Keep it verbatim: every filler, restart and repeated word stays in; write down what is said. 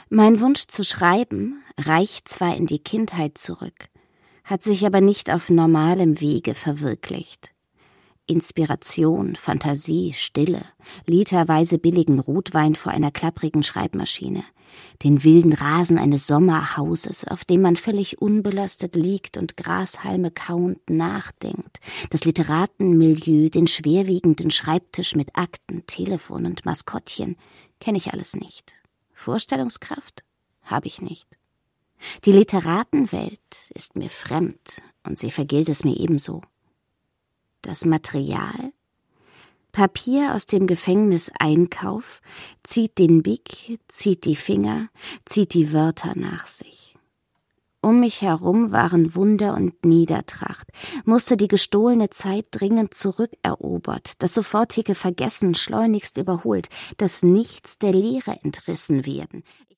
Mein Wunsch zu schreiben reicht zwar in die Kindheit zurück, hat sich aber nicht auf normalem Wege verwirklicht. Inspiration, Fantasie, Stille, literweise billigen Rotwein vor einer klapprigen Schreibmaschine, den wilden Rasen eines Sommerhauses, auf dem man völlig unbelastet liegt und Grashalme kauend nachdenkt, das Literatenmilieu, den schwerwiegenden Schreibtisch mit Akten, Telefon und Maskottchen, kenne ich alles nicht. Vorstellungskraft habe ich nicht. Die Literatenwelt ist mir fremd und sie vergilt es mir ebenso. Das Material? Papier aus dem Gefängniseinkauf zieht den Big, zieht die Finger, zieht die Wörter nach sich. Um mich herum waren Wunder und Niedertracht, musste die gestohlene Zeit dringend zurückerobert, das sofortige Vergessen schleunigst überholt, das Nichts der Leere entrissen werden.